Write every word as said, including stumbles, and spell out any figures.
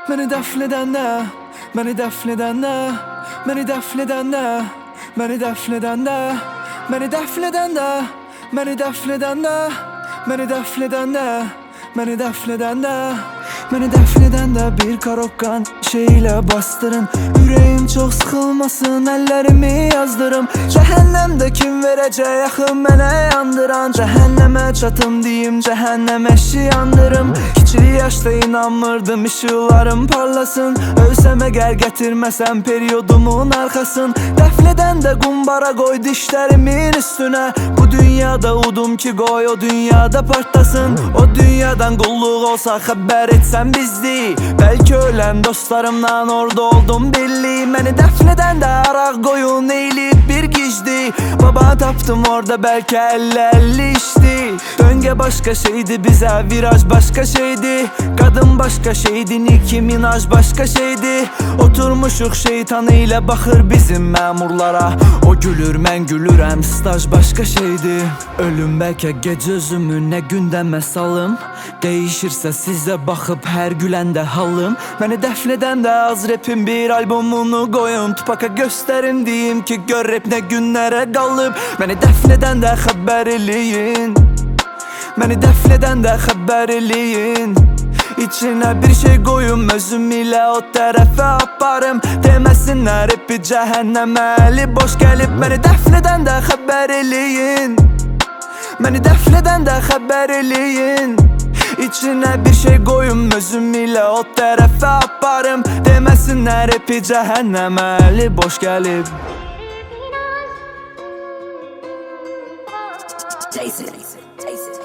Beni defneden de, beni defneden de, beni defneden de, beni defneden de, beni defneden de, beni defneden de, beni defneden de, beni defneden de, beni defneden de bir karokkan şeyle bastırın. Yüreğim çok sıkılmasın, ellerimi yazdırım. Cehennemde kim verecek yakın bana yandıran? Cehenneme çatım diyeyim, cehennem eşi yandırım. Kiçili yaşta inanmırdım ışıklarım parlasın. Ölsem eğer getirmesem periyodumun arkasın. Defneden de kumbara koy dişlerimin üstüne. Bu dünyada udum ki koy o dünyada partlasın. O dünyadan kulluk olsa haber etsen bizdi. Belki ölen dostlarımdan orada oldum birliği. Beni defneden de arak koyun eğilip bir gizdi. Baba taptım orada belki elli elli içti. Döngü başka şeydi, bize viraj başka şeydi. Kadın başka şeydi, Nicki Minaj başka şeydi. Oturmuşuk şeytanıyla bakır bizim memurlara. O gülür ben gülürem, staj başka şeydi. Ölüm belki gece özümü ne gündeme salım. Değişirse size bakıp her gülende halım. Beni defneden de az rapin bir albümünü koyun. Tupaka gösterin diyeyim ki gör rap ne günlere kalıp. Beni defneden de haber eleyin. Beni defneden de haber eleyin. İçine bir şey koyun özüm ile o tarafa aparım. Demesinler hep cehenneme eli boş gelip. Beni defneden de haber eleyin. Beni defneden de haber eleyin. İçine bir şey koyun özüm ile o tarafa aparım. Demesinler hep cehenneme eli boş gelip. Taste it, taste it.